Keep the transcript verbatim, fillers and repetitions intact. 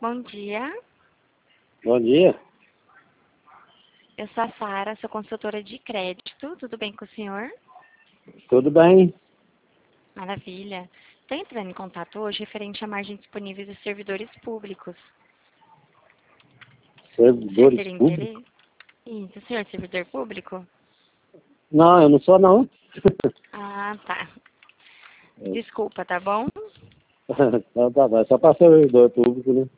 Bom dia. Bom dia. Eu sou a Sara, sou consultora de crédito. Tudo bem com o senhor? Tudo bem? Maravilha. Estou entrando em contato hoje referente à margem disponível dos servidores públicos. O senhor Servidores teria públicos? interesse? Isso, o senhor é servidor público? Não, eu não sou não. Ah, tá. Desculpa, tá bom? Então tá bom, é só para servidor público, né?